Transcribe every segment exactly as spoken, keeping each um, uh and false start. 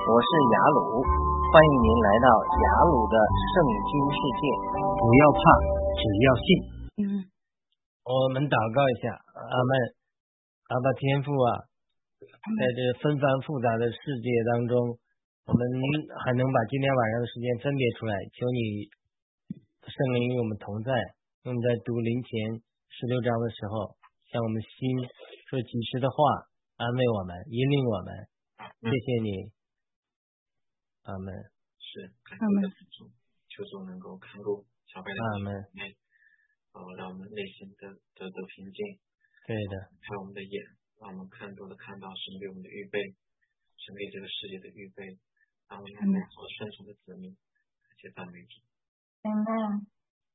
我是雅鲁，欢迎您来到雅鲁的圣经世界。 不要怕，只要信。 嗯， 我们祷告一下。阿们。阿爸天父啊，在这纷繁复杂的世界当中，我们还能把今天晚上的时间分别出来，求你圣灵与我们同在。我们在读林前十六章的时候，向我们心说及时的话，安慰我们，引领我们。谢谢你。阿们。 是，感谢主，求主能够看顾小白的阿们。 呃，让我们内心得得得平静。 对的。 开我们的眼，让我们看多的看到神给我们的预备，神给这个世界的预备，让我们能做顺从的子民。感谢赞美主。 嗯，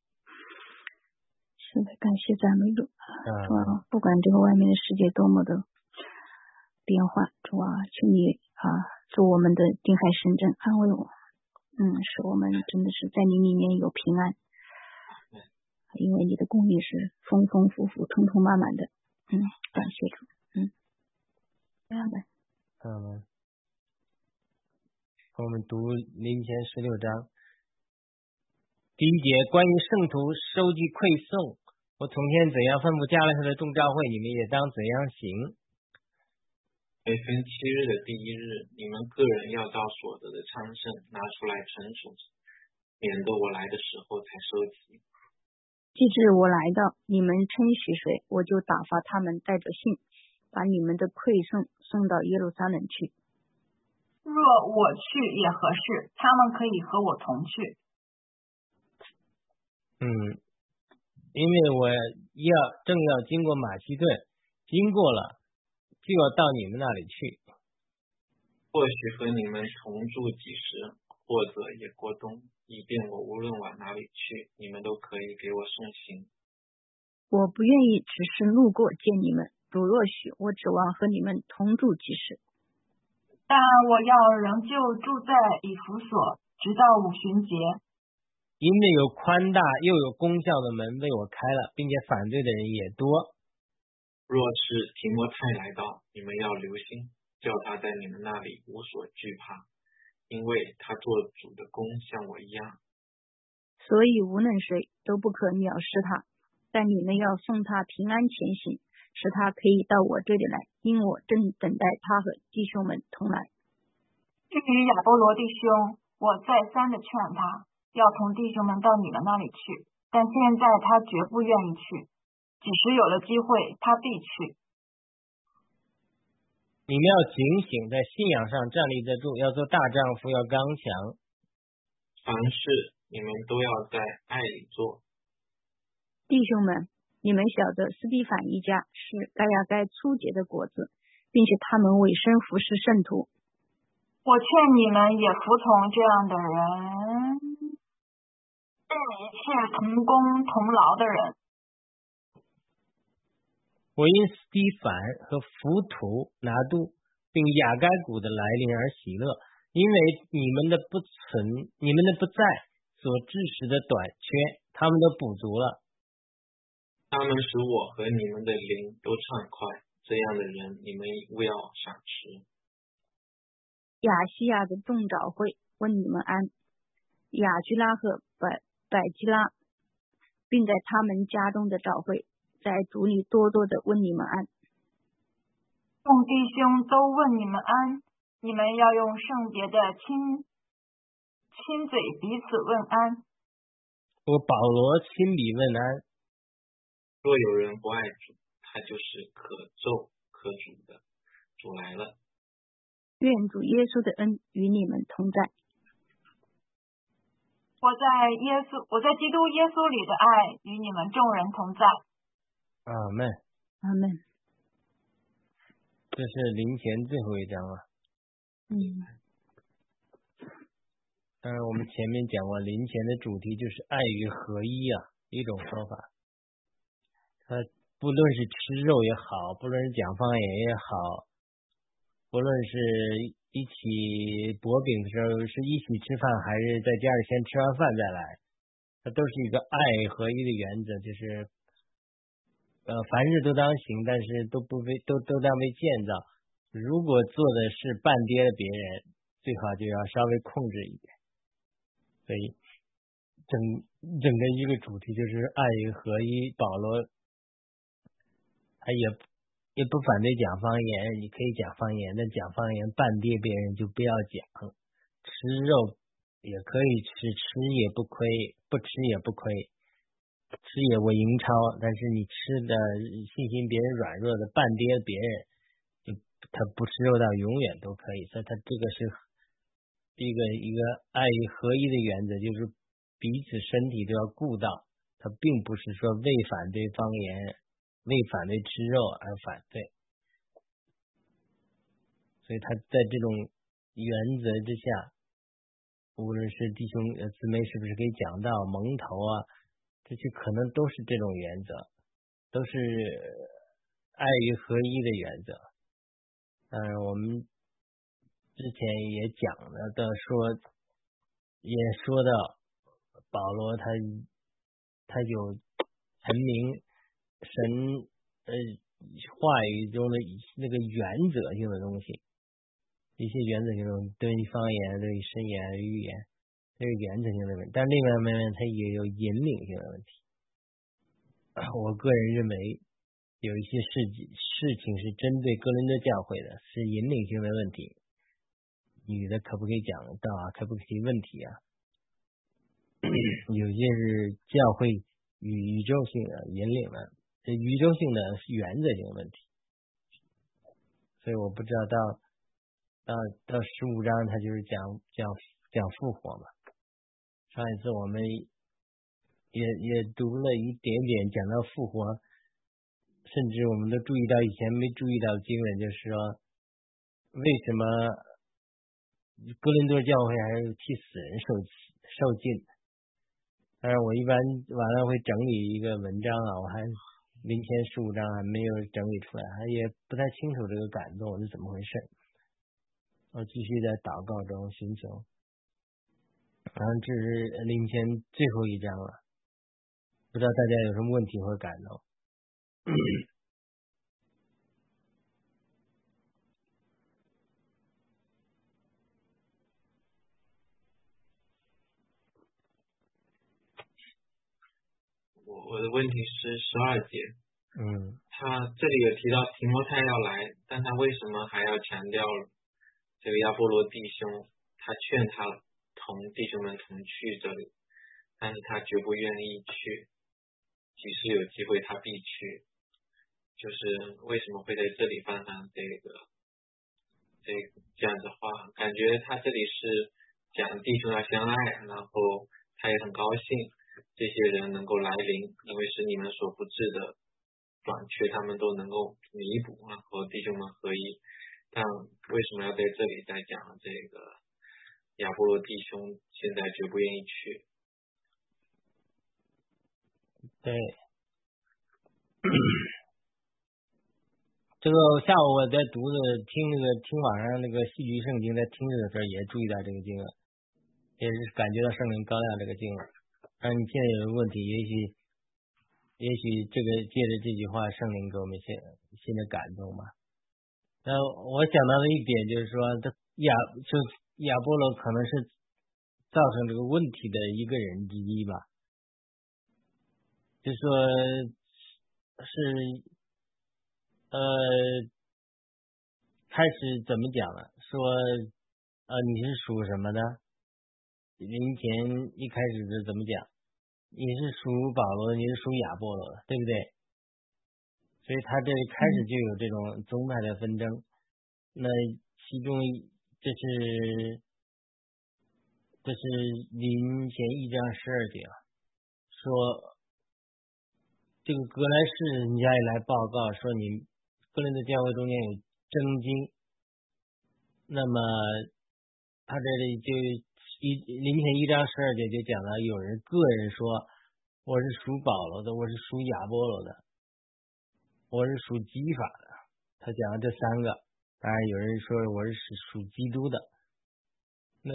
是的，感谢赞美主。 嗯、 主啊，不管这个外面的世界多么的变化，主啊，求你啊，做我们的定海神针，安慰我。嗯，使我们真的是在你里面有平安。因为你的供应是丰丰富富、充充满满的。嗯，感谢主。嗯，这样的。 嗯，我们读林前十六章第一节，关于圣徒收集馈送，我从前怎样吩咐加勒特的众教会，你们也当怎样行。 每分七日的第一日，你们个人要照所得的昌盛拿出来存储，免得我来的时候才收集。 既至我来到，你们称许谁，我就打发他们带着信，把你们的馈送送到耶路撒冷去。 若我去也合适，他们可以和我同去。 嗯，因为我要正要经过马其顿，经过了就要到你们那里去。 或许和你们同住几时，或者也过冬，以便我无论往哪里去，你们都可以给我送行。 我不愿意只是路过见你们，如若许，我指望和你们同住几时。 但我要仍旧住在以弗所，直到五旬节。 因为有宽大又有功效的门为我开了，并且反对的人也多。 若是提摩太来到，你们要留心，叫他在你们那里无所惧怕，因为他做主的工像我一样。 所以无论谁都不可藐视他，但你们要送他平安前行，使他可以到我这里来，因我正等待他和弟兄们同来。 至于亚波罗弟兄，我再三的劝他要同弟兄们到你们那里去，但现在他绝不愿意去，几时有了机会他必去。 你们要警醒，在信仰上站立得住，要做大丈夫，要刚强。 凡事你们都要在爱里做。 弟兄们，你们晓得斯蒂反一家是该亚该粗结的果子，并且他们委身服侍圣徒。 我劝你们也服从这样的人，是一切同工同劳的人。 我因斯蒂凡和浮图拿督并雅该古的来临而喜乐，因为你们的不存，你们的不在所致使的短缺，他们都补足了。 他们使我和你们的灵都畅快，这样的人你们务要赏识。 亚细亚的众长会问你们安，雅居拉和百百基拉，并在他们家中的长会，在主里多多的问你们安。 众弟兄都问你们安，你们要用圣洁的亲亲嘴彼此问安。 我保罗亲笔问安。 若有人不爱主，他就是可咒可主的。主来了。 愿主耶稣的恩与你们同在。 我在耶稣，我在基督耶稣里的爱与你们众人同在。 阿们。 阿们。 这是林前最后一章了。 嗯。 当然，我们前面讲过，林前的主题就是爱与合一啊，一种说法。他不论是吃肉也好，不论是讲方言也好，不论是一起薄饼的时候是一起吃饭，还是在家里先吃完饭再来，它都是一个爱合一的原则，就是呃凡事都当行，但是都不为都都当为建造。如果做的是半跌了别人， 最好就要稍微控制一点。所以整整个一个主题就是爱与合一。保罗他也也不反对讲方言，你可以讲方言，但讲方言半跌别人就不要讲。吃肉也可以吃，吃也不亏，不吃也不亏，吃也为盈超。但是你吃的信心别人软弱的，半跌别人，就他不吃肉到永远都可以。所以他这个是一个一个爱与合一的原则，就是彼此身体都要顾到。他并不是说为反对方言，为反对吃肉而反对。所以他在这种原则之下，无论是弟兄姊妹是不是可以讲到蒙头啊，这些可能都是这种原则，都是爱与合一的原则。嗯，我们之前也讲了的说，也说到保罗他他有陈明神呃话语中的那个原则性的东西，一些原则性的东西，对于方言、对于申言、预言，这是原则性的问题。但另外一方面，它也有引领性的问题。我个人认为，有一些事事情是针对哥林多教会的，是引领性的问题。女的可不可以讲道啊？可不可以提问题啊？有些是教会与宇宙性的引领了，这宇宙性的是原则性的问题。所以我不知道到到到十五章，他就是讲讲讲复活嘛。上一次我们也也读了一点点讲到复活，甚至我们都注意到以前没注意到的经文，就是说为什么哥林多教会还是替死人受受尽。但是我一般晚上会整理一个文章啊，我还临前十五章还没有整理出来，还也不太清楚这个感动是怎么回事。我继续在祷告中寻求。然后这是临前最后一章了，不知道大家有什么问题或感动。 我我的问题是十二节， 嗯， 他这里有提到提摩太要来，但他为什么还要强调这个亚波罗弟兄？他劝他同弟兄们同去这里，但是他绝不愿意去，即使有机会他必去。就是为什么会在这里放上这个这这样的话？感觉他这里是讲弟兄要相爱，然后他也很高兴这些人能够来临，因为是你们所不知的短缺，他们都能够弥补，然后弟兄们合一。但为什么要在这里再讲这个亚波罗弟兄现在绝不愿意去？ 对。这个下午我在读的听那个听网上那个戏剧圣经，在听的时候也注意到这个经文，也是感觉到圣灵高亮这个经文。但你现在有个问题，也许也许这个借着这句话，圣灵给我们新新的感动吧。那我想到的一点就是说，这亚就亚波罗可能是造成这个问题的一个人之一吧，就说是呃开始怎么讲了？说呃你是属什么的？临前一开始是怎么讲？你是属保罗的，你是属亚波罗的，对不对？所以他这里开始就有这种宗派的纷争。那其中这是这是临前一章十二节说，这个格莱士人家也来报告说，你哥林多教会中间有争经。那么他这里就一临前一章十二节就讲了，有人个人说我是属保罗的，我是属亚波罗的，我是属基法的。他讲了这三个，当然有人说我是属基督的。那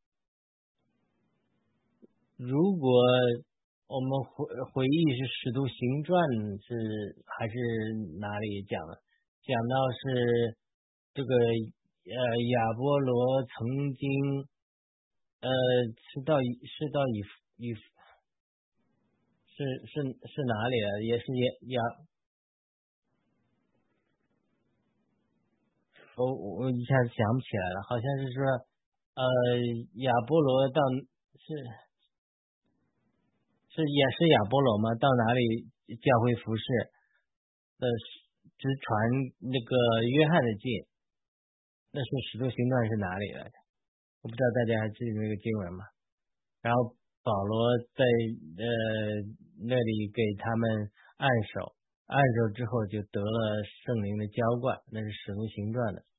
如果我们回回忆是使徒行传是还是哪里讲了，讲到是这个呃亚波罗曾经呃是到是到以以是是是哪里啊？也是亚亚我我一下子想不起来了，好像是说呃亚波罗到是是也是亚波罗吗？到哪里教会服侍的直传那个约翰的信，那是使徒行传是哪里来的？我不知道大家还记得那个经文吗？然后保罗在呃那里给他们按手，按手之后就得了圣灵的浇灌，那是使徒行传的。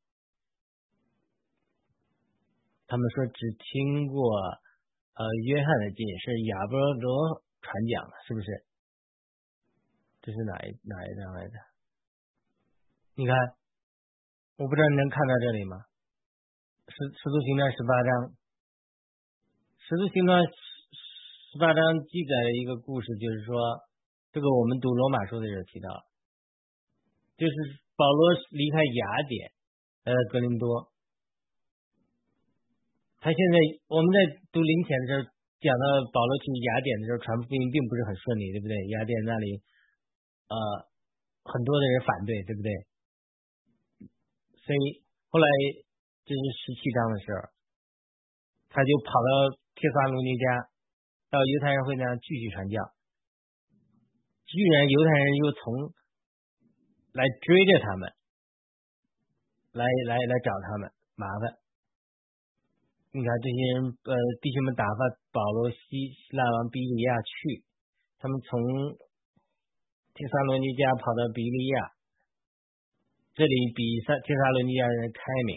他们说只听过呃约翰的信，是亚波罗传讲的，是不是？这是哪一哪一章来着？你看，我不知道你能看到这里吗？使使徒行传十八章，使徒行传十八章记载了一个故事，就是说，这个我们读罗马书的时候提到，就是保罗离开雅典，来到哥林多。他现在我们在读灵前的时候讲到保罗去雅典的时候传福音并不是很顺利，对不对？雅典那里呃很多的人反对，对不对？所以后来这是十七章的时候，他就跑到帖撒罗尼迦，到犹太人会那样继续传教。居然犹太人又从来追着他们，来来来找他们麻烦。你看这些人呃弟兄们打发保罗西希腊往比利亚去，他们从帖撒罗尼迦跑到比利亚，这里比帖撒罗尼迦人开明。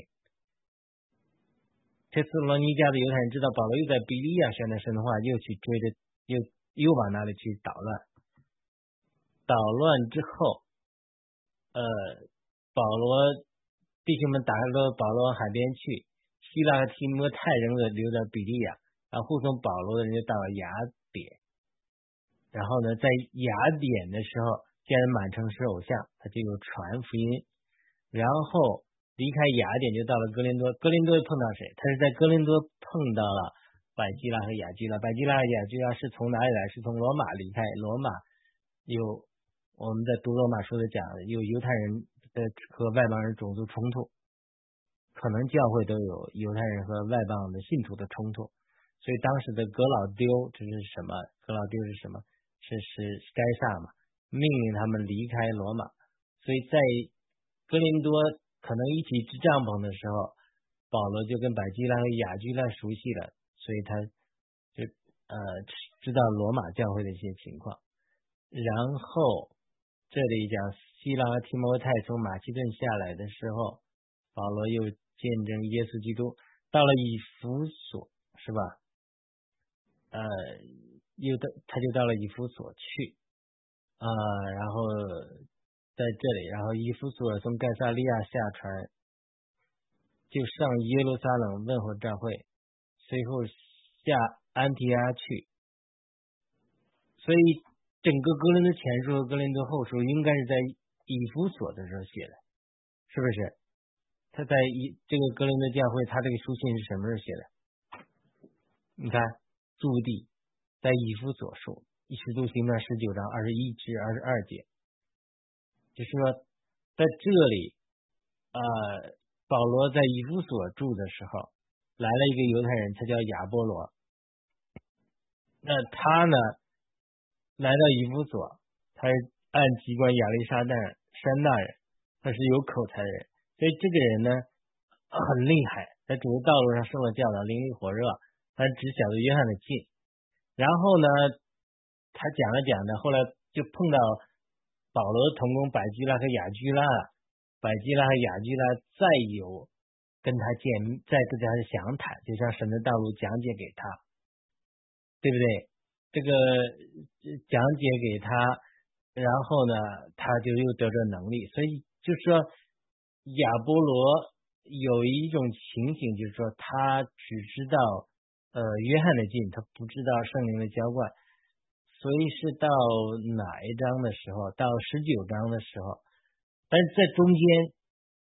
帖撒罗尼迦的犹太人知道保罗又在比利亚宣传神的话，又去追着又又往那里去捣乱。捣乱之后，呃，保罗弟兄们打到保罗海边去，希腊和提摩太人的留在比利亚，然后护送保罗的人就到了雅典。然后呢，在雅典的时候，见人满城是偶像，他就有传福音。然后离开雅典就到了哥林多，哥林多碰到谁？他是在哥林多碰到了百基拉和雅居拉。百基拉和雅居拉是从哪里来？是从罗马离开。罗马有我们在读罗马书的讲，有犹太人的和外邦人种族冲突，可能教会都有犹太人和外邦的信徒的冲突。所以当时的格老丢，这是什么？格老丢是什么？是是该撒嘛，命令他们离开罗马。所以在哥林多可能一起支帐篷的时候，保罗就跟百基拉和雅居拉熟悉了，所以他就呃知道罗马教会的一些情况。然后这里讲希拉和提摩太从马其顿下来的时候，保罗又见证耶稣基督，到了以弗所，是吧？呃，又到他就到了以弗所去啊、呃，然后在这里，然后以弗所从盖萨利亚下船，就上耶路撒冷问候教会，随后下安提阿去。所以整个哥林多前书和哥林多后书应该是在以弗所的时候写的，是不是？他在一这个哥林多教会，他这个书信是什么时候写的？你看注地在以弗所书使徒行传十九章二十一至二十二节，就是说在这里呃保罗在以弗所住的时候，来了一个犹太人，他叫亚波罗。那他呢来到以弗所，他是按籍贯亚历山大山大人，他是有口才的人，所以这个人呢很厉害，在主的道路上受了教导，灵力火热，他只晓得约翰的信。然后呢他讲了讲的，后来就碰到保罗的同工百基拉和雅居拉，百基拉和雅居拉再有跟他见，再跟他详谈，就像神的道路讲解给他，对不对？这个讲解给他，然后呢他就又得着能力。所以就是说亚波罗有一种情形，就是说他只知道呃约翰的信，他不知道圣灵的浇灌。所以是到哪一章的时候，到十九章的时候，但是在中间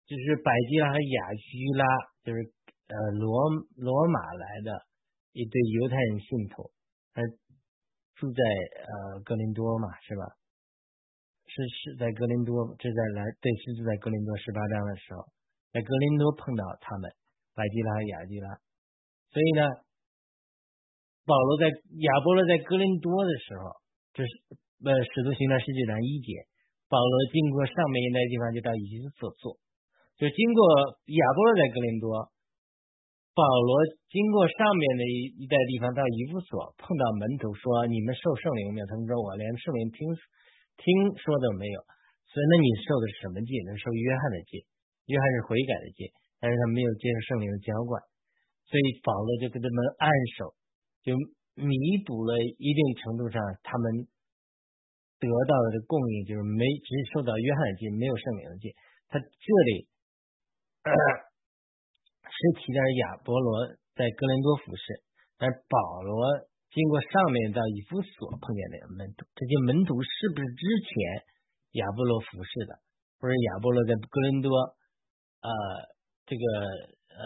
就是百基拉和雅居拉，就是呃罗罗马来的一对犹太人信徒，他住在呃哥林多嘛，是吧？是是在哥林多，这在来对，是住在哥林多十八章的时候，在哥林多碰到他们百基拉和雅居拉，所以呢，保罗在亚波罗在哥林多的时候，这是呃使徒行传十九章一节，保罗经过上面一带地方就到以弗所做。就经过亚波罗在哥林多，保罗经过上面的一一带地方到以弗所，碰到门徒说你们受圣灵没有？他们说我连圣灵听听说都没有。所以那你受的是什么戒？那受约翰的戒，约翰是悔改的戒，但是他没有接受圣灵的浇灌，所以保罗就给他们按手，就弥补了一定程度上他们得到的供应，就是没只受到约翰的戒，没有圣灵的戒。他这里是提到亚波罗在哥林多服侍，但保罗经过上面到以弗所碰见那个门徒，这些门徒是不是之前亚波罗服侍的，或者亚波罗在哥林多呃这个呃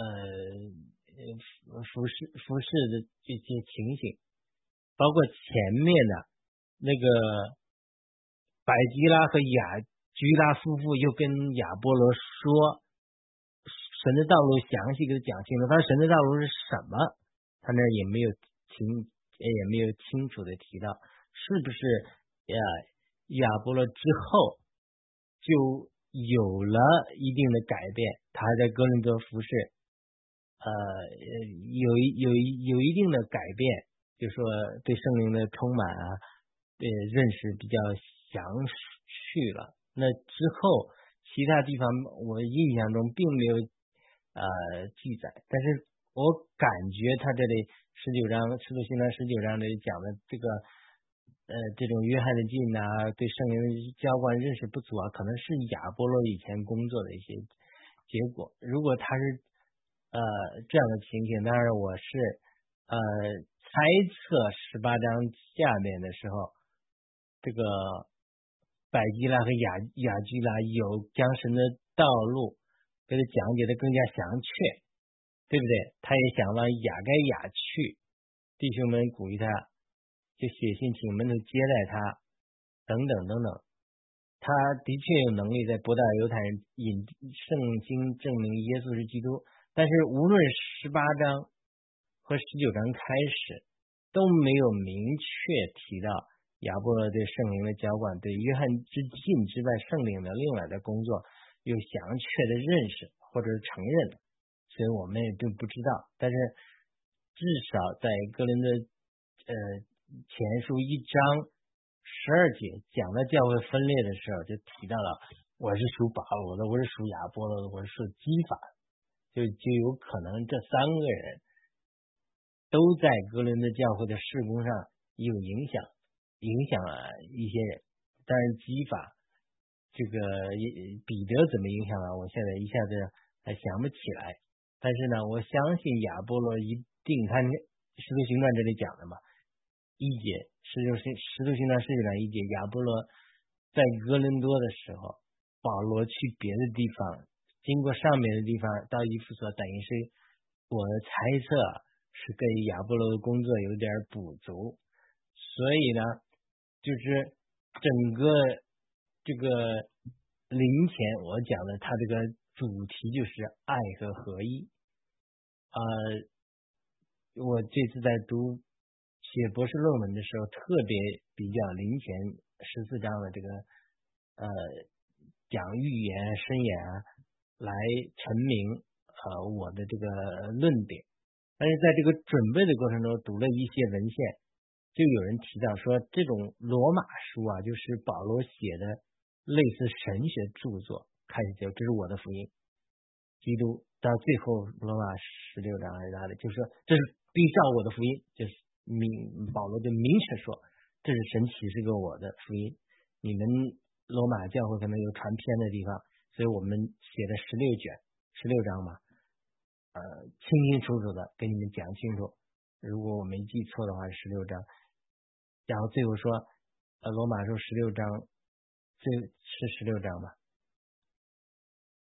服侍服侍的这些情形，包括前面的那个百基拉和雅居拉夫妇又跟亚波罗说神的道路，详细给他讲清楚。但是神的道路是什么？他那也没有清，也没有清楚的提到，是不是呀？亚波罗之后就有了一定的改变，他在哥林多服侍，呃，有有有一定的改变，就说对圣灵的充满啊，对认识比较详细了。那之后其他地方我印象中并没有呃记载，但是我感觉他这里十九章使徒行传十九章这里讲的这个呃这种约翰的禁啊，对圣灵的浇灌认识不足啊，可能是亚波罗以前工作的一些结果。如果他是呃这样的情形，当然我是呃猜测十八章下面的时候，这个百基拉和雅雅居拉有将神的道路给他讲解的更加详确，对不对？他也想往雅该亚去，弟兄们鼓励他，就写信请门徒接待他，等等等等。他的确有能力在博大犹太人引圣经证明耶稣是基督，但是无论十八章和十九章开始都没有明确提到亚波罗对圣灵的浇灌，对约翰之浸之外圣灵的另外的工作有详确的认识或者是承认，所以我们也并不知道。但是至少在哥林多呃前书一章十二节讲到教会分裂的时候，就提到了我是属保罗的，我是属亚波罗的，我是属基法的，就就有可能这三个人都在哥林多教会的事工上有影响，影响了一些人。但是基法这个彼得怎么影响了，我现在一下子还想不起来。但是呢，我相信亚波罗一定，他使徒行传这里讲的嘛，一节使徒行使徒行传十九章一节，亚波罗在哥林多的时候，保罗去别的地方，经过上面的地方到以弗所，等于是我的猜测是跟亚波罗的工作有点补足。所以呢，就是整个这个灵前我讲的，它这个主题就是爱和合一。呃，我这次在读写博士论文的时候，特别比较灵前十四章的这个呃讲预言申言啊，来陈明呃我的这个论点。但是在这个准备的过程中，读了一些文献，就有人提到说，这种罗马书啊，就是保罗写的类似神学著作，开始就这是我的福音，基督到最后罗马十六章还是哪里，就是说这是并照我的福音，就是明保罗就明确说这是神启示给我的福音。你们罗马教会可能有传偏的地方，所以我们写的十六卷十六章嘛，呃清清楚楚的给你们讲清楚，如果我没记错的话是十六章。然后最后说呃罗马书十六章，这是十六章吧，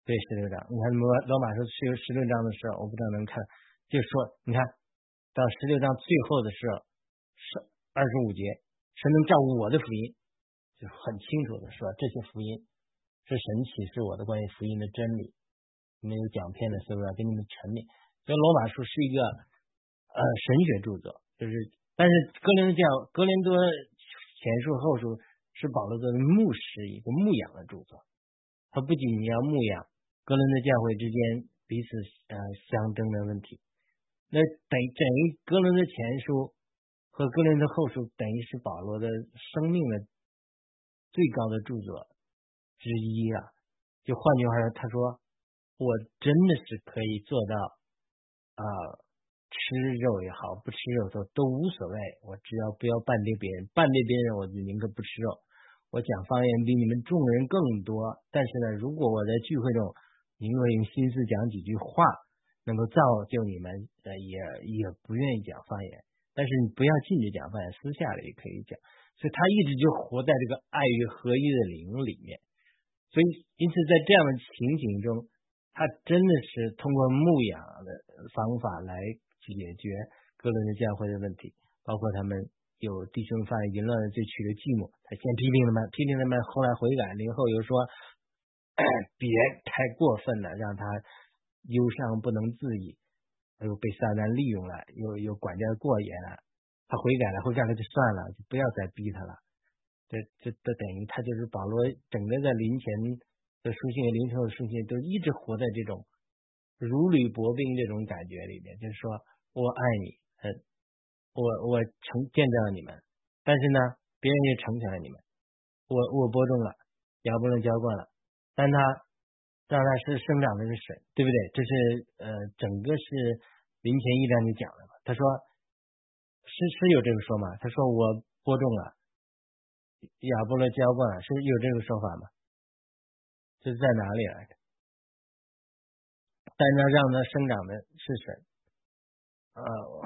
对，十六章，你看罗罗马书十十六章的时候，我不知道能看，就是说，你看到十六章最后的时候，是二十五节，神能照顾我的福音，就很清楚的说，这些福音是神启示我的关于福音的真理。没有讲篇的时候要给你们陈明，所以罗马书是一个呃神学著作，就是但是哥林多教哥林多前书后书是保罗作为牧师一个牧养的著作，他不仅要牧养哥林多教会之间彼此呃相争的问题，那等等于哥林多前书和哥林多后书等于是保罗的生命的最高的著作之一啊。就换句话说，他说我真的是可以做到啊、呃，吃肉也好，不吃肉都都无所谓，我只要不要绊跌别人，绊跌别人我就宁可不吃肉。我讲方言比你们众人更多，但是呢，如果我在聚会中宁可用心思讲几句话，能够造就你们，呃，也也不愿意讲方言。但是你不要禁止讲方言，私下里也可以讲。所以他一直就活在这个爱与合一的灵里面。所以因此在这样的情景中，他真的是通过牧养的方法来解决哥林多教会的问题，包括他们有弟兄犯淫乱的罪，娶了继母，他先批评他们，批评他们，后来悔改了以后又说别太过分了，让他忧伤不能自已，又被撒旦利用了，又又管教过严了，他悔改了，悔改了就算了，就不要再逼他了。这这这等于他就是保罗整个在临前的书信、临后的书信都一直活在这种如履薄冰这种感觉里面，就是说我爱你，呃，我我成见证了你们，但是呢，别人也成全了你们，我我播种了，亚波罗浇灌了，但他让他是生长的是神，对不对？这是呃整个是临前一章就讲了嘛。他说是是有这个说嘛？他说我播种了。亚波罗浇灌是有这个说法吗？这是在哪里来的？但是让它生长的是神。呃，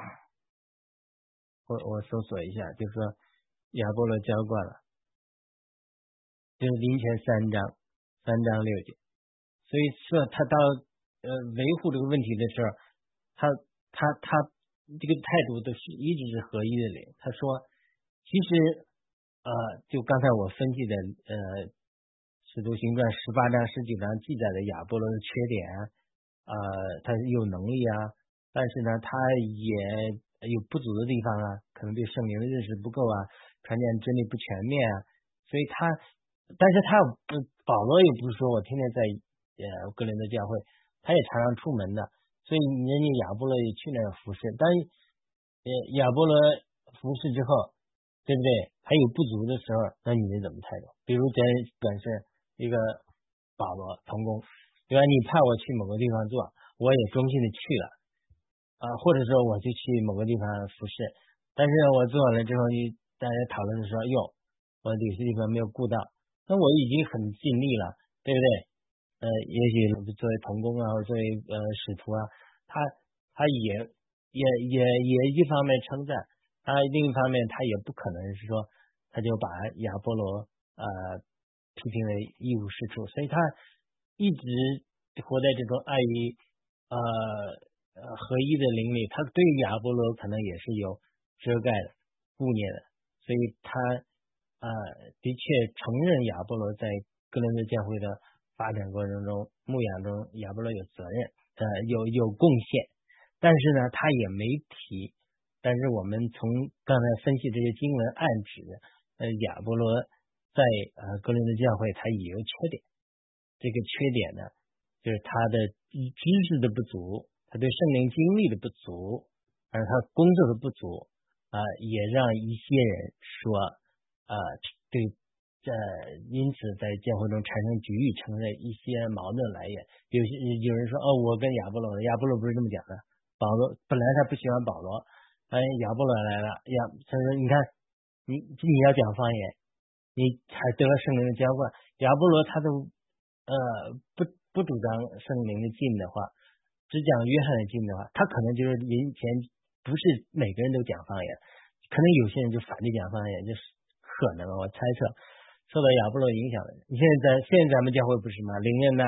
我我搜索一下，就是说亚波罗浇灌了，就是临前三章三章六节。所以说他到呃维护这个问题的时候，他他他这个态度都是一直是合一的灵。他说，其实。呃，就刚才我分析的，呃，《使徒行传》十八章、十九章记载的亚波罗的缺点，呃，他有能力啊，但是呢，他也有不足的地方啊，可能对圣灵的认识不够啊，传讲真理不全面啊，所以他，但是他不，保罗也不是说我天天在呃哥林多教会，他也常常出门的，所以人家亚波罗也去那儿服侍，但呃亚波罗服侍之后，对不对？还有不足的时候，那你是怎么态度？比如咱本身一个保罗同工，对吧？你派我去某个地方做，我也忠心的去了，啊、呃，或者说我就去某个地方服侍，但是我做完了之后，你大家讨论的时候，哟，我有些地方没有顾到，那我已经很尽力了，对不对？呃，也许作为同工啊，或者作为呃使徒啊，他他也也也也一方面称赞。他另一方面，他也不可能是说，他就把亚波罗呃批评为一无是处，所以他一直活在这种爱与呃呃合一的灵里。他对亚波罗可能也是有遮盖的、顾念的，所以他呃的确承认亚波罗在哥林多教会的发展过程中、牧养中，亚波罗有责任，呃有有贡献，但是呢，他也没提。但是我们从刚才分析这些经文暗指，呃，亚波罗在呃哥林多教会他也有缺点，这个缺点呢，就是他的知识的不足，他对圣灵经历的不足，而他工作的不足，啊、呃，也让一些人说，啊、呃，对，呃，因此在教会中产生局域成了一些矛盾来源。有些有人说，哦，我跟亚波罗，亚波罗不是这么讲的，保罗本来他不喜欢保罗。哎，亚波罗来了，亚他说：“你看，你你要讲方言，你还得了圣灵的浇灌。亚波罗他都呃不不主张圣灵的进的话，只讲约翰的进的话，他可能就是以前不是每个人都讲方言，可能有些人就反对讲方言，就是可能我猜测受到亚波罗影响的。你现在在现在咱们教会不是吗？灵恩呐、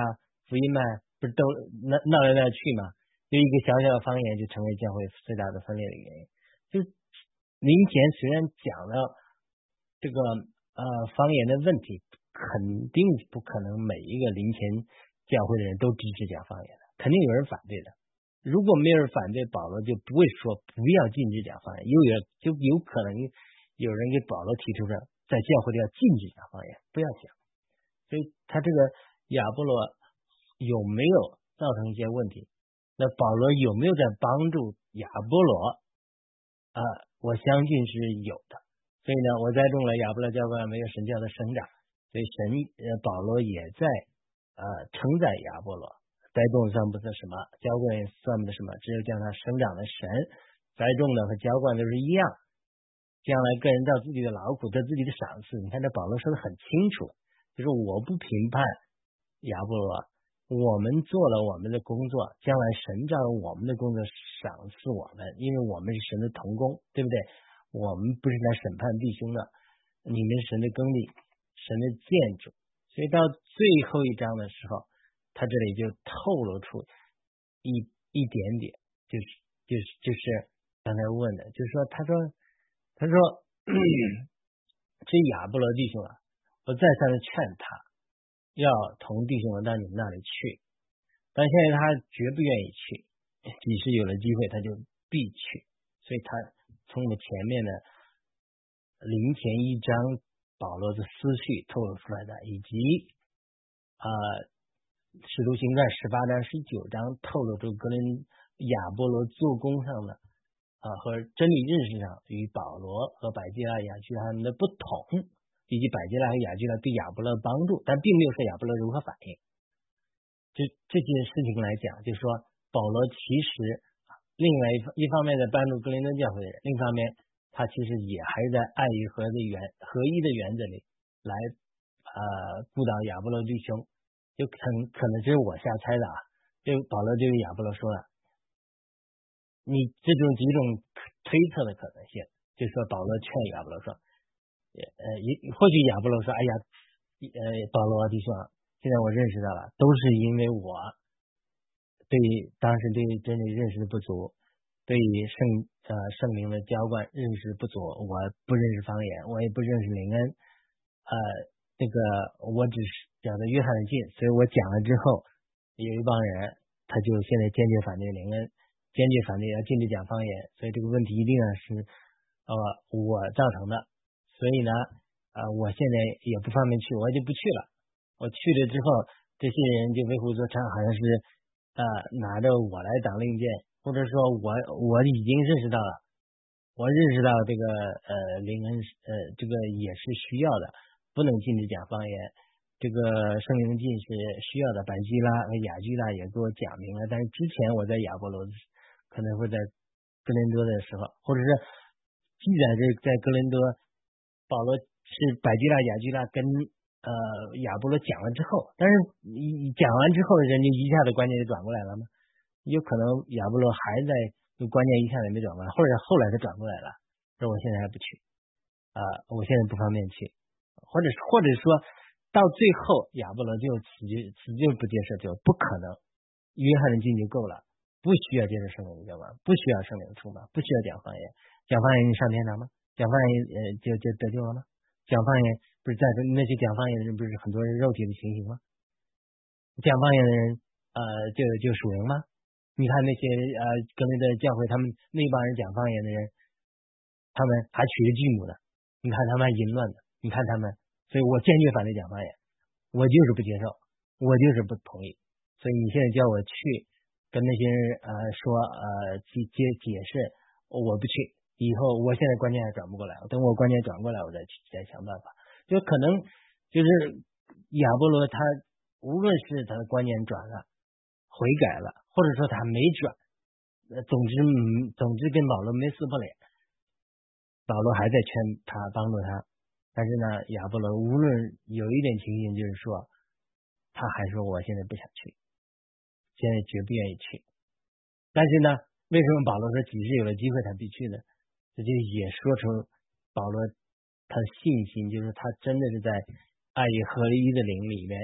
福音嘛，不是都闹闹来闹去嘛？有一个小小的方言就成为教会最大的分裂的原因。就林前虽然讲了这个呃方言的问题，肯定不可能每一个林前教会的人都支持讲方言的，肯定有人反对的。如果没有人反对，保罗就不会说不要禁止讲方言，又有就有可能有人给保罗提出了在教会里要禁止讲方言，不要讲。所以他这个亚波罗有没有造成一些问题？那保罗有没有在帮助亚波罗？啊、呃，我相信是有的。所以呢，我栽种了亚波罗教会没有神教的生长，所以神呃保罗也在呃称赞亚波罗。栽种算不是什么，浇灌算不是什么，只有叫他生长的神。栽种的和浇灌都是一样，将来个人照自己的劳苦得自己的赏赐。你看这保罗说的很清楚，就是我不评判亚波罗，我们做了我们的工作，将来神照我们的工作赏赐我们，因为我们是神的同工，对不对？我们不是来审判弟兄的，你们是神的耕地，神的建筑。所以到最后一章的时候，他这里就透露出一一点点，就是就是就是刚才问的，就是说他说他说这亚波罗弟兄啊，我再三的劝他要同弟兄们到你们那里去，但现在他绝不愿意去，即使有了机会他就必去。所以他从我们前面的临前一章保罗的思绪透露出来的，以及啊。呃使徒行传十八章十九章透露出格林亚波罗做工上的啊和真理认识上与保罗和百基拉、雅居拉他们的不同，以及百基拉和雅居拉对亚波罗的帮助，但并没有说亚波罗如何反应。这这件事情来讲，就是说保罗其实另外一一方面在帮助格林多教会的人，另一方面他其实也还是在爱与合的原合一的原则里来呃顾到亚波罗弟兄。就可能可能这是我瞎猜的啊，就保罗对亚波罗说了，你这种几种推测的可能性，就是说保罗劝亚波罗说，呃，或许亚波罗说，哎呀，呃，保罗弟兄，现在我认识到了，都是因为我对当时对真理认识的不足，对圣呃圣灵的浇灌认识不足，我不认识方言，我也不认识灵恩，呃，那个我只是讲的约翰的信，所以我讲了之后，有一帮人他就现在坚决反对灵恩，坚决反对要禁止讲方言，所以这个问题一定是呃我造成的，所以呢呃我现在也不方便去，我就不去了。我去了之后，这些人就为虎作伥，好像是呃拿着我来当令箭，或者说我我已经认识到了，我认识到这个呃灵恩呃这个也是需要的，不能禁止讲方言。这个圣灵禁是需要的，百基拉和雅居拉也给我讲明了。但是之前我在亚波罗可能会在哥林多的时候，或者是记载这在哥林多，保罗是百基拉、雅居拉跟呃亚波罗讲了之后，但是讲完之后，人家一下子观念就转过来了吗？有可能亚波罗还在观念一下子没转过来，或者后来他转过来了，说我现在还不去啊、呃，我现在不方便去，或者或者说。到最后，亚波罗就死就死就不接受，就不可能。约翰的禁就够了，不需要接受圣灵的教导，不需要圣灵充满，不需要讲方言。讲方言你上天堂吗？讲方言呃就就得救了吗？讲方言不是在那些讲方言的人不是很多人肉体的情形吗？讲方言的人呃就就属灵吗？你看那些呃格林的教会，他们那帮人讲方言的人，他们还娶着继母的，你看他们还淫乱的，你看他们。所以我坚决反对讲方言，我就是不接受，我就是不同意。所以你现在叫我去跟那些人呃说呃解解解释，我不去。以后我现在观念还转不过来，等我观念转过来，我再去再想办法。就可能就是亚波罗他无论是他的观念转了、悔改了，或者说他没转，呃，总之总之跟保罗没撕破脸，保罗还在劝他帮助他。但是呢，亚波罗无论有一点情形，就是说，他还说我现在不想去，现在绝不愿意去。但是呢，为什么保罗说即使有了机会他必去呢？这就也说出保罗他的信心，就是他真的是在爱与合一的灵里面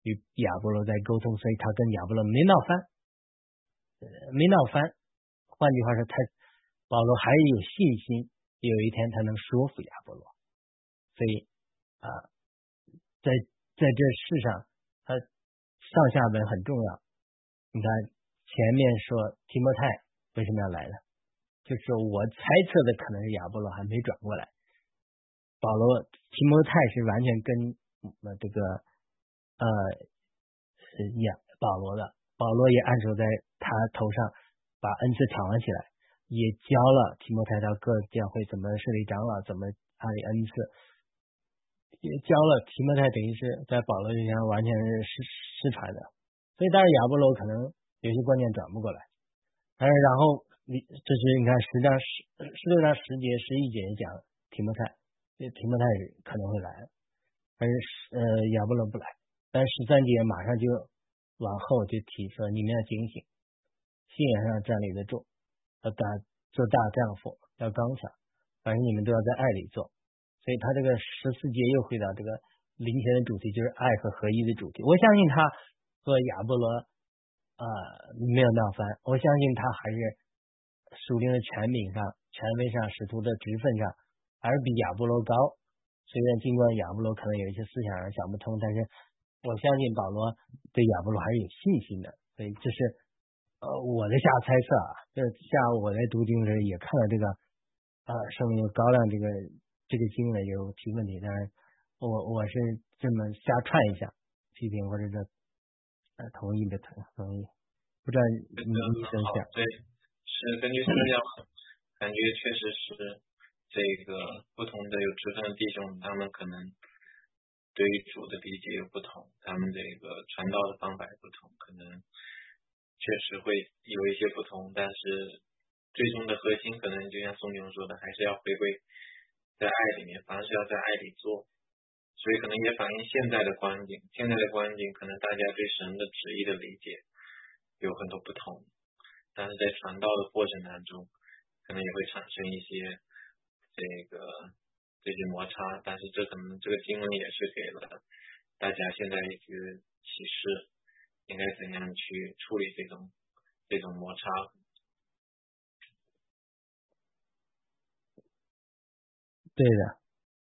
与亚波罗在沟通，所以他跟亚波罗没闹翻，没闹翻。换句话说，他保罗还有信心，有一天他能说服亚波罗。所以啊，在在这世上，他上下文很重要。你看前面说提摩太为什么要来呢？就是我猜测的可能是亚波罗还没转过来，保罗提摩太是完全跟呃这个呃亚保罗的，保罗也按手在他头上，把恩赐挑了起来，也教了提摩太到各教会怎么设立长老，怎么按理恩赐，也教了提摩太，等于是在保罗身上完全是失失传的。所以当然亚波罗可能有些观念转不过来，但是然后你这是你看十章十十六章十节十一节讲提摩太，提摩太可能会来，但是呃亚波罗不来。但是十三节马上就往后就提说你们要警醒，信仰上站立得住，要大做大丈夫，要刚强，反正你们都要在爱里做。所以他这个十四节又回到这个灵前的主题，就是爱和合一的主题。我相信他和亚波罗呃没有闹翻，我相信他还是属灵的权柄上、权威上、使徒的职分上还是比亚波罗高。虽然尽管亚波罗可能有一些思想上想不通，但是我相信保罗对亚波罗还是有信心的。所以这是呃我的下猜测啊，就是下午我在读经的时候也看了这个呃圣灵高亮这个这个经文有提问题，但是我我是这么瞎串一下，批评或者是呃同意的同同意，不知道你你怎么想？ 对，是根据资料，感觉确实是这个不同的有职分的弟兄，他们可能对于主的理解有不同，他们这个传道的方法也不同，可能确实会有一些不同，但是最终的核心可能就像宋弟兄说的，还是要回归在爱里面，凡事要在爱里做。所以可能也反映现在的光景，现在的光景可能大家对神的旨意的理解有很多不同，但是在传道的过程当中可能也会产生一些这个这些摩擦，但是这可能这个经文也是给了大家现在一个启示，应该怎样去处理这种这种摩擦。 对的，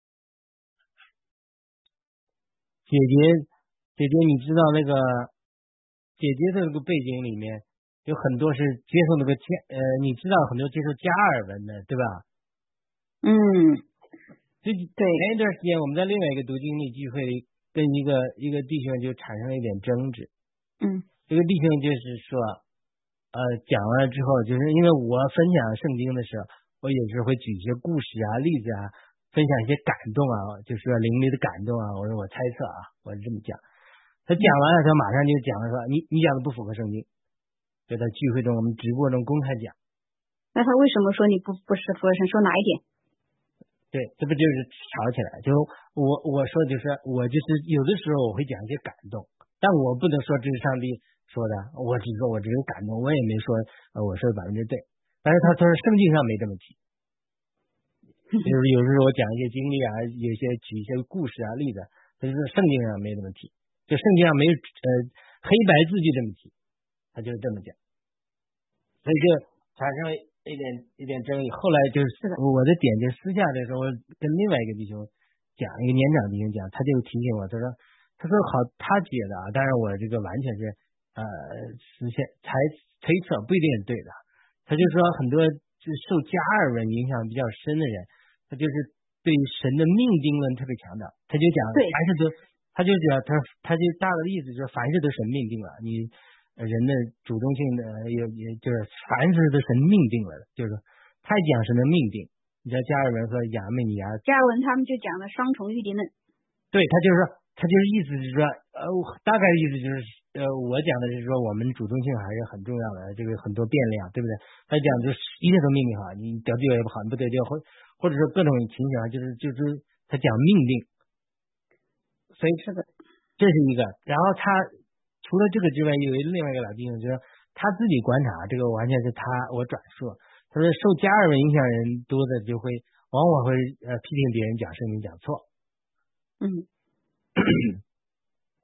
姐姐姐姐你知道那个姐姐的这个背景里面有很多是接受那个加呃你知道很多接受加尔文的对吧？ 嗯， 对对。前一段时间我们在另外一个读经历聚会里跟一个一个弟兄就产生了一点争执。 嗯， 这个弟兄就是说呃讲完了之后，就是因为我分享圣经的时候，我有时候会举一些故事啊例子啊，分享一些感动啊，就是说灵里的感动啊，我说我猜测啊，我是这么讲。他讲完了，他马上就讲了说你你讲的不符合圣经，就在聚会中我们直播中公开讲。 那他为什么说你不不是符合圣？说哪一点？ 对，这不就是吵起来？就我我说就是我就是有的时候我会讲一些感动，但我不能说这是上帝说的，我只说我只有感动，我也没说呃我说的百分之对。但是他说圣经上没这么提，就是有时候我讲一些经历啊，有些举一些故事啊例子，他就是圣经上没这么提，就圣经上没有呃黑白字就这么提，他就是这么讲，所以就产生一点一点争议。后来就是我的点就私下的时候跟另外一个弟兄讲，一个年长弟兄讲，他就提醒我，他说他说好他觉得啊，当然我这个完全是呃实现猜推测，不一定是对的。他就说很多就受加尔文影响比较深的人，他就是对神的命定论特别强调，他就讲凡事都，他就讲他他就大的意思就是凡事都神命定了，你人的主动性的也也就是凡事都神命定了，就是他讲神的命定。你知道加尔文和亚美尼亚， 加尔文他们就讲了双重预定论。 对，他就是他就是意思是说，呃，大概的意思就是，呃，我讲的是说我们主动性还是很重要的，这个很多变量，对不对？他讲就是一切都命令好，你得救也不好，你不得救，或或者说各种情形啊，就是就是他讲命定，所以这个这是一个。然后他除了这个之外，有另外一个老弟兄就是他自己观察，这个完全是他我转述，他说受加尔文影响人多的就会往往会呃批评别人讲圣经讲错。 嗯，是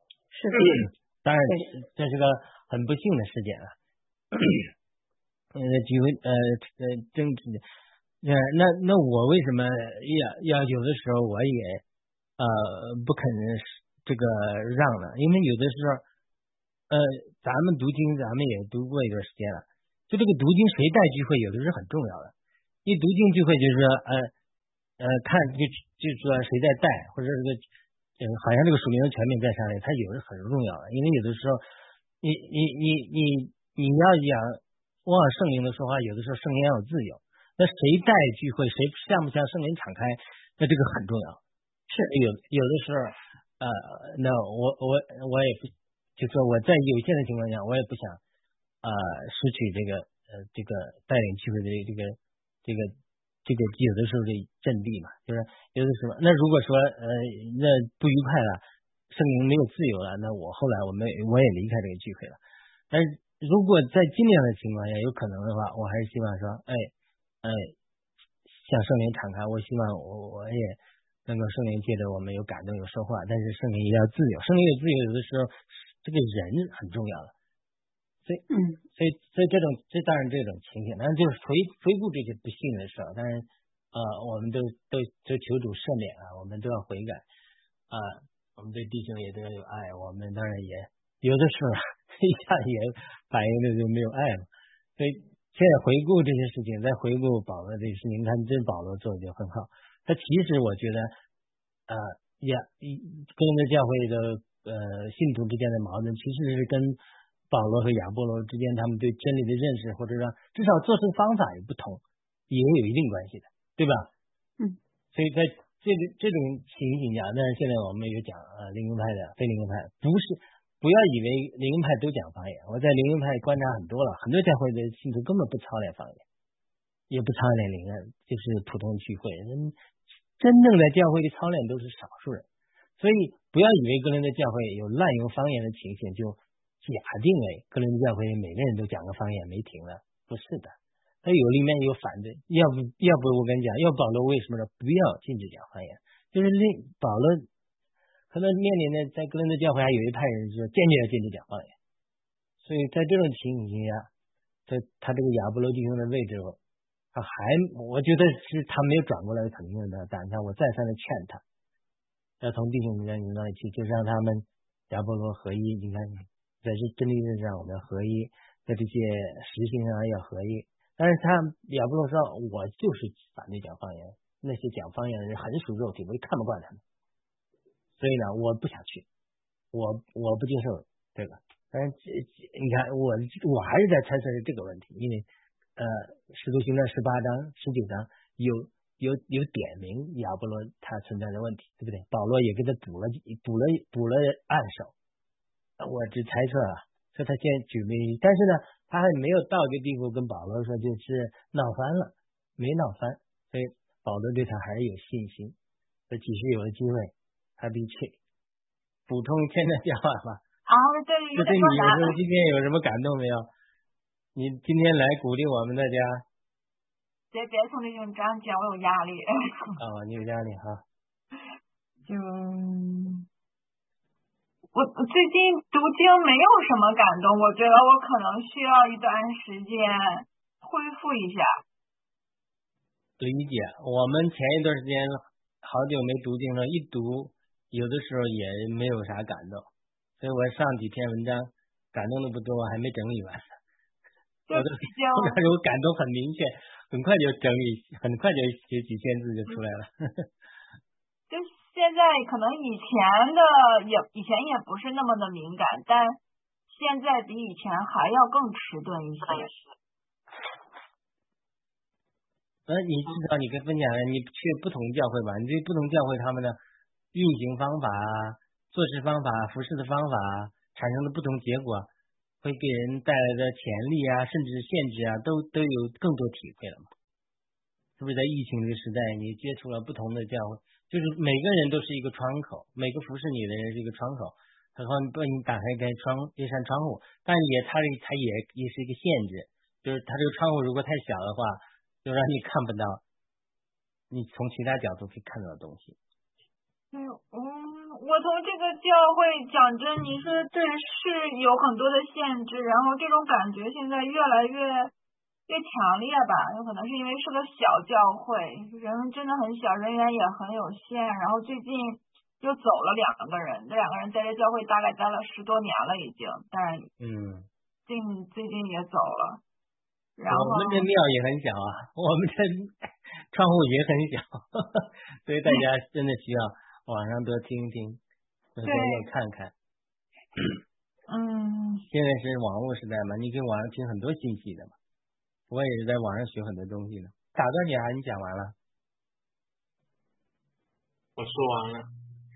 是的， 当然这是个很不幸的事件啊。呃，举个呃呃政治，呃那那我为什么要要有的时候我也呃不肯这个让呢？因为有的时候呃咱们读经咱们也读过一段时间了，就这个读经谁带聚会有的是很重要的。一读经聚会就是说呃呃看就就是说谁在带，或者这个呃好像这个属灵的权柄在上面，它有的很重要的。因为有的时候你你你你你要讲望圣灵的说话，有的时候圣灵要有自由。那谁带聚会，谁向不向圣灵敞开，那这个很重要。是有有的时候，呃，那我我我也不，就说我在有限的情况下，我也不想呃失去这个呃这个带领聚会的这个这个这个有的时候的阵地嘛，就是有的时候，那如果说呃那不愉快了，圣灵没有自由了，那我后来我们我也离开这个聚会了。但是如果在尽量的情况下，有可能的话，我还是希望说，哎，哎，向圣灵敞开。我希望我我也能够圣灵借着我们有感动有说话，但是圣灵也要自由。圣灵有自由，有的时候这个人很重要的。所以，嗯，所以所以这种这当然这种情形，当然就是回回顾这些不幸的事，当然呃，我们都都都求主赦免啊，我们都要悔改啊，我们对弟兄也都要有爱，我们当然也有的时候一下也反映的就没有爱了。所以现在回顾这些事情，再回顾保罗这些事情，你看这保罗做的就很好。他其实我觉得，呃，呀，哥林多教会的呃信徒之间的矛盾，其实是跟保罗和亚波罗之间他们对真理的认识，或者说至少做事方法也不同，也有一定关系的，对吧？ 嗯。 所以在这这种情形下，但是现在我们有讲呃灵恩派的、非灵恩派，不是不要以为灵恩派都讲方言。我在灵恩派观察很多了，很多教会的信徒根本不操练方言，也不操练灵恩，就是普通聚会。真正在教会的操练都是少数人，所以不要以为哥林多教会有滥用方言的情形，就假定为哥林多教会每个人都讲个方言没停了，不是的。他有里面有反对，要不要不我跟你讲，要保罗为什么说不要禁止讲方言？就是这保罗可能面临的在哥林多教会还有一派人是坚决要禁止讲方言，所以在这种情形下，在他这个亚波罗弟兄的位置，他还我觉得是他没有转过来肯定的，但是我再三的劝他，要从弟兄们那里去，就让他们亚波罗合一。你看，在这真理上我们要合一，在这些实行上要合一。但是他亚波罗说，我就是反对讲方言，那些讲方言的人很属肉体，我也看不惯他们，所以呢，我不想去，我我不接受这个。但是你看，我我还是在猜测是这个问题，因为呃，使徒行传十八章、十九章有有有点名亚波罗他存在的问题，对不对？保罗也给他补了补了补了暗手，我只猜测啊，所以他现在举例，但是呢，他还没有到这个地步跟保罗说就是闹翻了，没闹翻，所以保罗对他还是有信心。这几时有了机会，他必去补充现在讲话吧。 啊，对， 这对你有今天有什么感动没有？你今天来鼓励我们大家。 别别从那种这样讲，我有压力。 哦，你有压力哈。 就我我最近读经没有什么感动，我觉得我可能需要一段时间恢复一下。 理解，我们前一段时间好久没读经了，一读有的时候也没有啥感动，所以我上几篇文章感动的不多，还没整理完。我的那种感动很明确，很快就整理，很快就写几千字就出来了。 就现在可能以前的也以前也不是那么的敏感，但现在比以前还要更迟钝一些。 呃，你至少你跟分享了，你去不同教会吧，你对不同教会他们的运行方法、做事方法、服侍的方法产生的不同结果，会给人带来的潜力啊，甚至限制啊，都都有更多体会了嘛？是不是在疫情这个时代，你接触了不同的教会，就是每个人都是一个窗口，每个服侍你的人是一个窗口，他会帮你打开一窗一扇窗户，但也它它也也是一个限制，就是它这个窗户如果太小的话，就让你看不到你从其他角度可以看到的东西。 嗯嗯，我我从这个教会讲真，你说对是有很多的限制，然后这种感觉现在越来越越强烈吧，有可能是因为是个小教会，人真的很小，人员也很有限，然后最近又走了两个人，这两个人在这教会大概待了十多年了已经，但是嗯， 近最近也走了。然后我们这庙也很小啊，我们这窗户也很小，呵呵，所以大家真的需要网上多听听，多多多看看。 嗯， 现在是网络时代嘛，你可以网上听很多信息的嘛。我也是在网上学很多东西的。打断你啊，你讲完了？ 我说完了。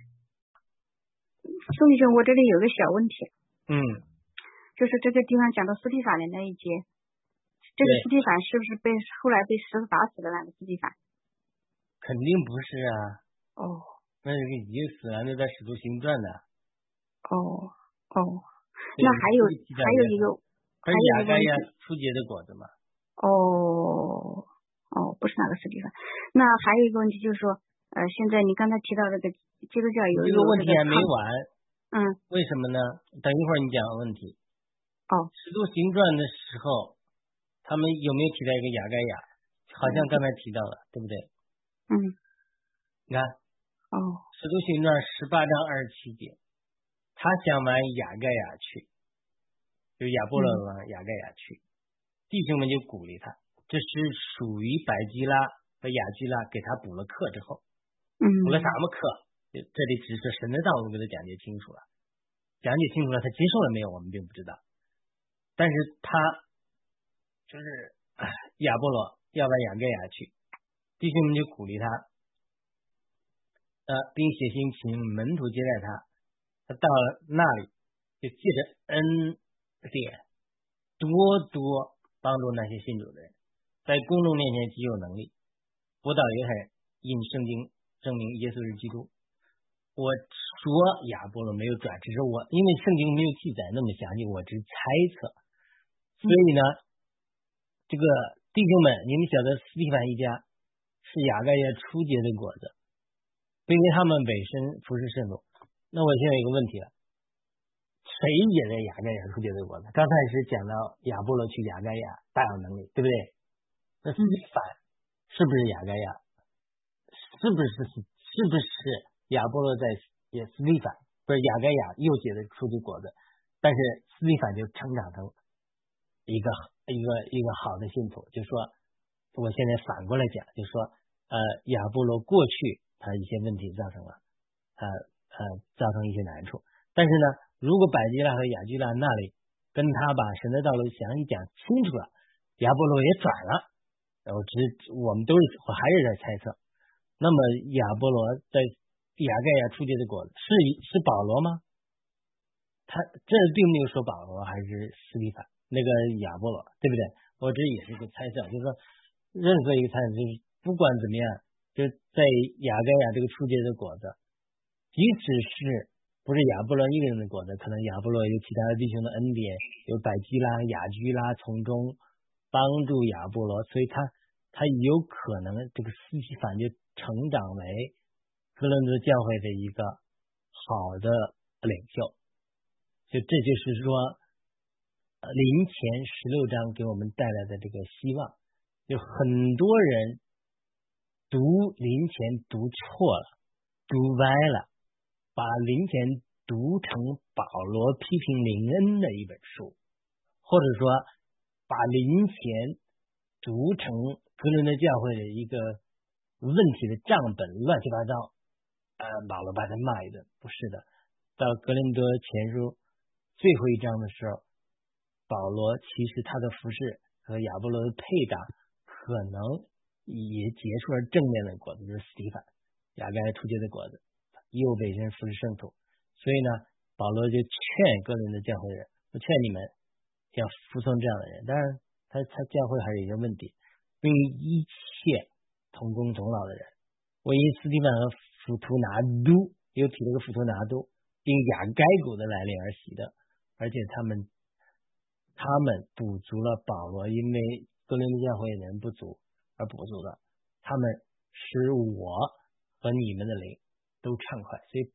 宋弟兄，我这里有个小问题。 嗯。 就是这个地方讲到斯蒂法的那一节，这个斯蒂法是不是被后来被石头打死的那个斯蒂法？ 肯定不是啊。 哦。 那个已经死了，那在使徒行传的。 哦哦，那还有还有一个， 还有雅各亚初结的果子嘛。 哦哦，不是那个斯蒂法。那还有一个问题就是说，呃，现在你刚才提到这个基督教有这个问题还没完。 嗯。 为什么呢？等一会儿你讲问题。 哦， 使徒行传的时候，他们有没有提到一个雅各亚？好像刚才提到了，嗯、对不对？ 嗯。 你看， 哦， 使徒行传十八章二十七节，他想往雅各亚去，就亚波罗往雅各亚去，嗯、弟兄们就鼓励他，这是属于百基拉和雅基拉给他补了课之后， 嗯， 补了什么课？这里只是神的道路给他讲解清楚了，讲解清楚了，他接受了没有？我们并不知道。但是他就是亚波罗要往雅各亚去，弟兄们就鼓励他，呃，并写信请门徒接待他。他到了那里，就借着恩典多多帮助那些信主的人，在公众面前极有能力，辅导犹太人引圣经证明耶稣是基督。我说亚波罗没有转，只是我因为圣经没有记载那么详细，我只猜测。所以呢，这个弟兄们，你们晓得斯蒂凡一家是雅各亚初结的果子，因为他们委身服侍圣徒。那我现在有个问题了，谁也在雅各亚初结的果子？刚才是讲到亚波罗去雅各亚大有能力，对不对？那斯蒂凡是不是雅各亚？是不是是不是亚波罗在也斯蒂凡不是雅各亚又结的初结果子？但是斯蒂凡就成长成一个一个一个好的信徒，就说我现在反过来讲，就说呃亚波罗过去他一些问题造成了呃呃造成一些难处，但是呢，如果百基拉和雅基拉那里跟他把神的道路详细讲清楚了，亚波罗也转了，然后只我们都是我还是在猜测，那么亚波罗在雅各亚初结的果子是是保罗吗？他这并没有说保罗还是斯蒂凡。那个亚波罗，对不对？我这也是一个猜测，就是说，任何一个猜测，就是不管怎么样，就是在雅各亚这个初结的果子，即使是不是亚波罗一个人的果子，可能亚波罗有其他的弟兄的恩典，有百基拉、雅居拉从中帮助亚波罗，所以他他有可能这个斯提凡就成长为哥伦多教会的一个好的领袖，就这就是说。林前十六章给我们带来的这个希望，就很多人读林前读错了，读歪了，把林前读成保罗批评林恩的一本书，或者说把林前读成哥伦多教会的一个问题的账本，乱七八糟，呃，保罗把它骂一顿，不是的。到哥伦多前书最后一章的时候。保罗其实他的服侍和亚波罗的配搭可能也结出了正面的果子，就是斯提凡雅各亚初结的果子，又委身服侍圣徒。所以呢，保罗就劝哥伦多教会人，我劝你们要服从这样的人。当然他他教会还有一个问题，并一切同工同劳的人。我因斯提凡和弗图拿都又提了个弗图拿都并雅该古的来临而喜的，而且他们他们补足了保罗因为哥伦多教会人不足而补足了，他们使我和你们的灵都畅快。所以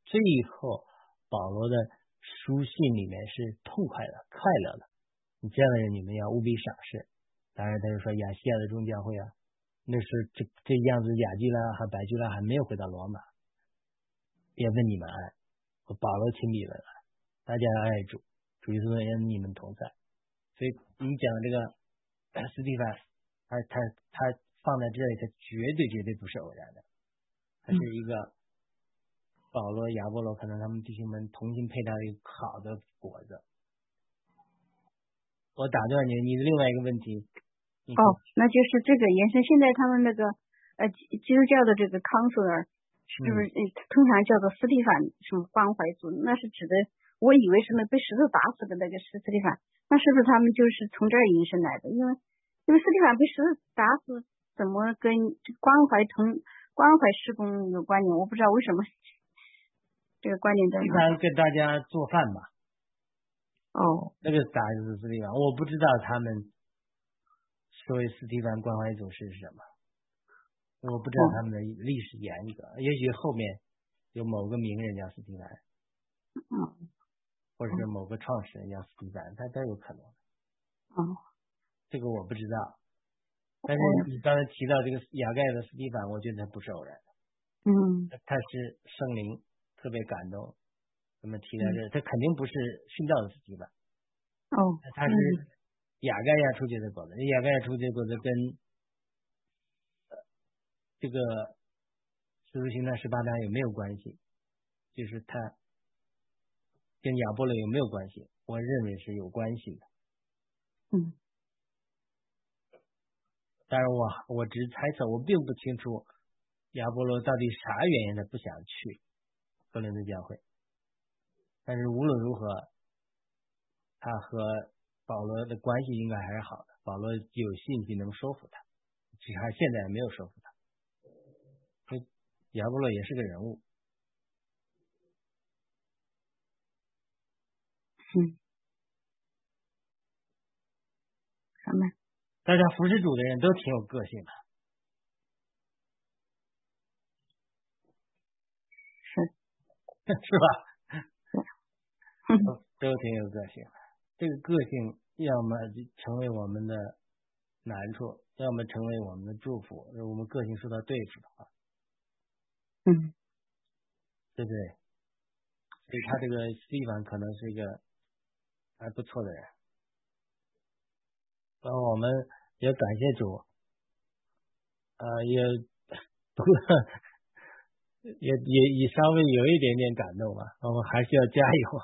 最后保罗的书信里面是痛快的、快乐的。你这样的人，你们要务必赏识。当然，他就说亚细亚的众教会啊，那时这这样子，亚基拉和百基拉还没有回到罗马，也问你们爱，我保罗亲笔问了，大家要爱主，主耶稣跟你们同在。所以你讲这个斯蒂凡，他他他放在这里，他绝对绝对不是偶然的，他是一个保罗、亚波罗，可能他们弟兄们同心配搭的一个好的果子。我打断你，你的另外一个问题。 哦，那就是这个延伸。现在他们那个呃基督教的这个 counselor 是不是、嗯、通常叫做斯蒂凡什么关怀组？那是指的，我以为是那被石头打死的那个是斯蒂凡，那是不是他们就是从这儿引申来的？因为因为斯蒂凡被石头打死，怎么跟关怀同关怀施工有关联？我不知道为什么这个观点在哪。 一般跟大家做饭吧。 哦， 那个打是斯蒂凡，我不知道他们所谓斯蒂凡关怀组是什么，我不知道他们的历史沿革，哦、也许后面有某个名人叫斯蒂凡， 嗯， 或者是某个创始人叫斯蒂凡，他都有可能。 哦， 这个我不知道。但是你刚才提到这个雅盖的斯蒂凡，我觉得他不是偶然的。 嗯， 他是圣灵特别感动。那么提到这，他肯定不是殉道的斯蒂凡。 哦， 他是雅盖亚出去的果子，雅盖亚出去的果子跟、呃、这个使徒行传十八章有没有关系？就是他跟亚波罗有没有关系？我认为是有关系的。 嗯。 当然我我只是猜测，我并不清楚亚波罗到底啥原因他不想去哥林多教会。但是无论如何，他和保罗的关系应该还是好的。保罗有信心能说服他，只是他现在没有说服他。所以亚波罗也是个人物。 嗯。什么？ 大家服侍主的人都挺有个性的。 是。 是吧？ 都, 都挺有个性，这个个性要么成为我们的难处，要么成为我们的祝福。如果我们个性受到对付的话， 嗯， 对不对？所以他这个斯蒂凡可能是一个还不错的人。然后我们也感谢主，呃，也不过也也也稍微有一点点感动吧。我们还是要加油。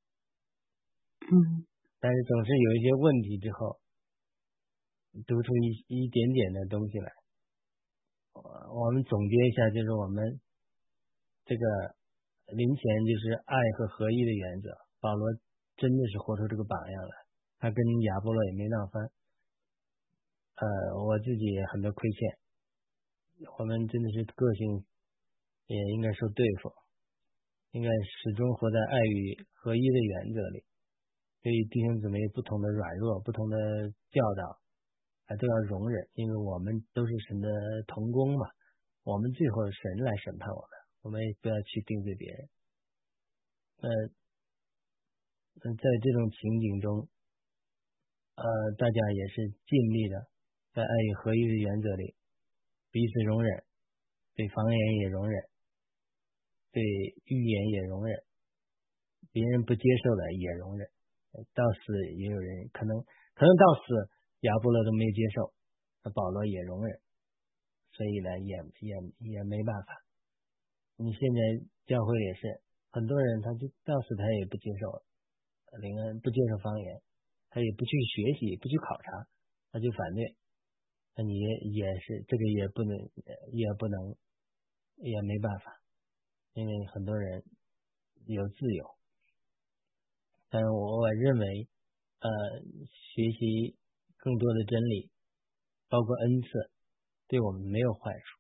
嗯， 但是总是有一些问题之后，读出一一点点的东西来。我们总结一下，就是我们这个灵前就是爱和合一的原则。保罗真的是活出这个榜样来，他跟亚波罗也没闹翻。呃，我自己也很多亏欠，我们真的是个性也应该受对付，应该始终活在爱与合一的原则里。对于弟兄姊妹不同的软弱、不同的教导，啊，都要容忍，因为我们都是神的同工嘛。我们最后神来审判我们，我们也不要去定罪别人。呃，在这种情景中，呃，大家也是尽力的，在爱与合一的原则里，彼此容忍，对方言也容忍，对预言也容忍，别人不接受的也容忍。到死也有人可能可能到死亚波罗都没接受，保罗也容忍，所以呢也也也没办法。你现在教会也是很多人，他就到死他也不接受灵恩，不接受方言，他也不去学习，不去考察，他就反对。那你也也是这个也不能也不能也没办法，因为很多人有自由。但我我认为，呃，学习更多的真理，包括恩赐，对我们没有坏处。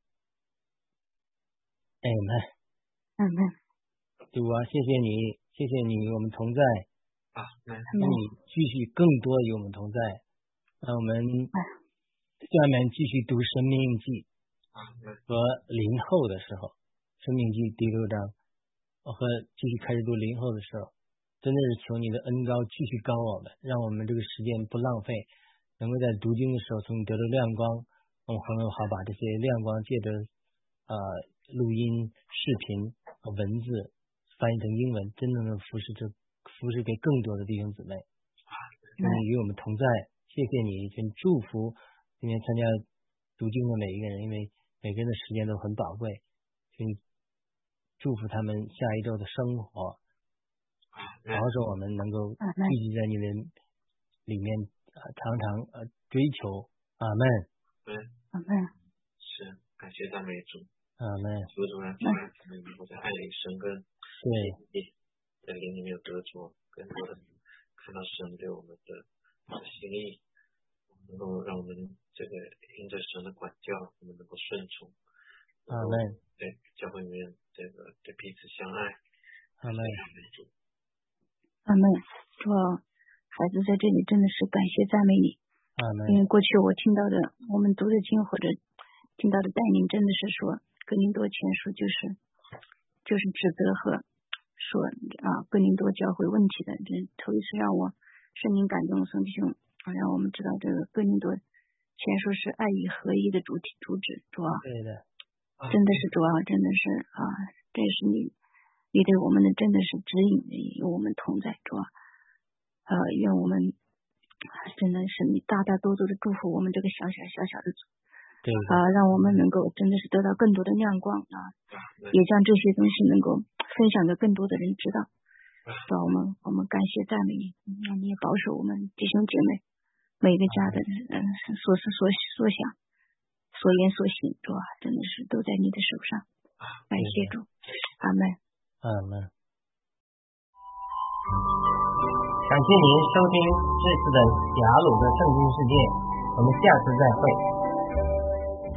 哎们， 嗯嗯， 主啊，谢谢你，谢谢你，我们同在啊， 让你继续更多与我们同在，让我们下面继续读生命记啊和临后的时候，生命记第六章， 和继续开始读灵后的时候，真的是求你的恩膏继续高我们，让我们这个时间不浪费，能够在读经的时候从你得到亮光，我们很好把这些亮光借着呃录音、视频、呃、文字翻译成英文，真的能服侍这服侍给更多的弟兄姊妹。愿你与我们同在，谢谢你，请祝福今天参加读经的每一个人，因为每个人的时间都很宝贵，请祝福他们下一周的生活，保守我们能够聚集在你的里面，呃、常常呃追求。阿门。 阿门。 是，感谢赞美主。 阿门。 主主啊，我们能够在爱里生根， 对， 在灵里面得着更多的看到神对我们的心意，能够让我们这个因着神的管教，我们能够顺从。 阿门。 对教会里面这个对彼此相爱。 阿门。 阿门。主啊，孩子在这里真的是感谢赞美你。 阿门。 因为过去我听到的，我们读的经或者听到的带领，真的是说哥林多前书就是就是指责和说啊哥林多教会问题的，这头一次让我圣灵感动圣弟兄，让我们知道这个哥林多前书是爱与合一的主体主旨。主啊， 对的。 真的是主啊，真的是啊，这是你，你对我们的真的是指引，与我们同在，主啊，呃，愿我们真的是你大大多多的祝福我们这个小小小小的组， 对啊，让我们能够真的是得到更多的亮光啊，也将这些东西能够分享给更多的人知道。主啊，我们我们感谢赞美你，那你也保守我们弟兄姐妹每个家的嗯所思所所想。所言所行，主啊，真的是都在你的手上，感谢主，阿门， 阿门。感谢您收听这次的雅鲁的圣经世界，我们下次再会。